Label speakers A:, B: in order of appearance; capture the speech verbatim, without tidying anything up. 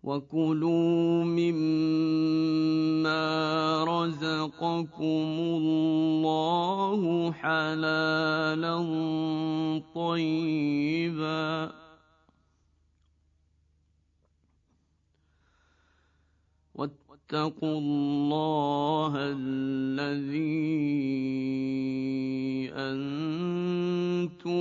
A: وكلوا مما رزقكم الله حلالا طيبا واتقوا الله الذي أنتم